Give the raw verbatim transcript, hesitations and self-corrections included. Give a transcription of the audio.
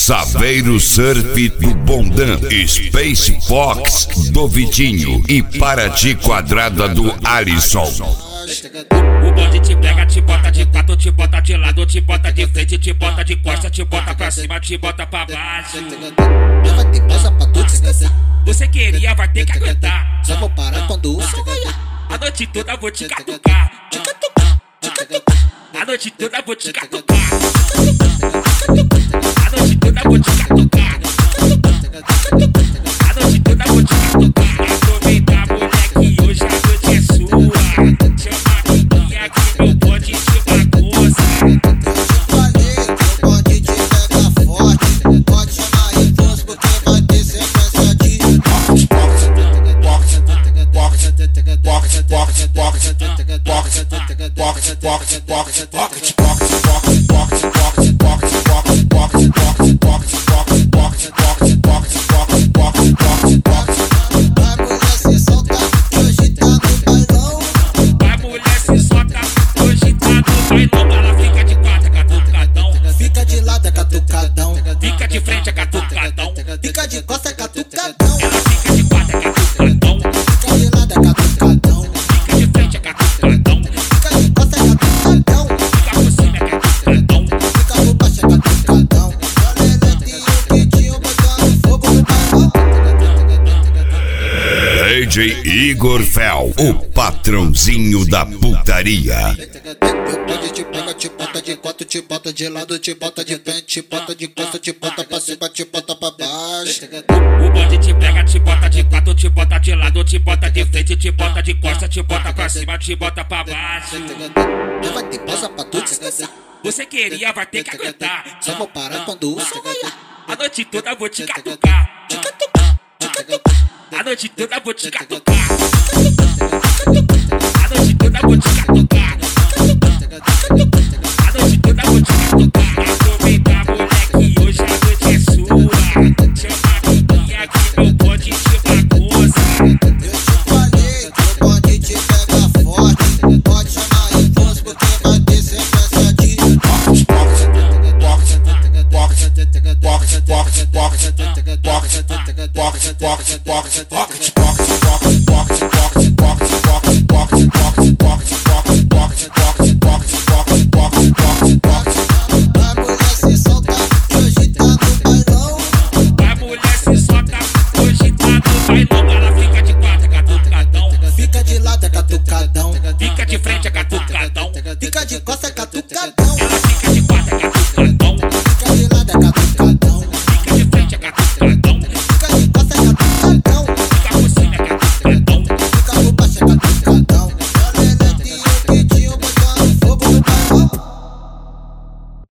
Saveiro Surf do Bondan, Space Fox do Vitinho e Paraty Quadrada do Alisson. O bonde te pega, te bota de quatro, te bota de lado, te bota de frente, te bota de costa, te bota pra cima, te bota pra baixo. Vai ter pausa pra tu descansar. Você queria, vai ter que aguentar. Só vou parar quando o som ganhar. A noite toda vou te catucar. A noite toda vou te catucar. A noite toda vou te catucar. A noite toda vou te catucar. Aproveita, moleque, hoje a noite é sua. Chama a amiguinha que meu bonde te bagunça. Falei que o bonde te pega forte. Pode chamar aí todos porque vai ter sequência de box, box, box, box, box, box, box, box, box, box, box, box, fica de frente é catucadão, fica de costa é catucadão. ela fica de quatro é catucadão, Fica de lado é catucadão. fica de frente é catucadão, Fica de costa é catucadão. fica por cima é catucadão, Fica por baixo é catucadão. Olha ele e o Vitinho botando fogo no bairro. D J Igor Fel, o patrãozinho da putaria. Meu bonde te pega, te bota de quatro, te bota de lado, te bota de frente, te bota de costa, te bota pra cima, te bota pra baixo. o bonde te pega, te bota de quatro, te bota de lado, te bota de frente, te bota de costa, te bota pra cima, te bota pra baixo. Vai ter pausa pra tu descansar. Você queria, vai ter que aguentar. Só vou parar quando o som ganhar. A noite toda vou te catucar. A noite toda vou te catucar. A noite toda vou te catucar. A noite toda vou te catucar. Aproveita, moleque, hoje a noite é sua. Chama a amiguinha que meu bonde te bagunça. Eu te falei que o bonde te pega forte. Pode chamar aí todos porque vai ter sequência de box, box, box, box, box, box, box, box, box, box, box, box, box, fica de lado é catucadão. Fica de frente é catucadão, Fica de costa é catucadão.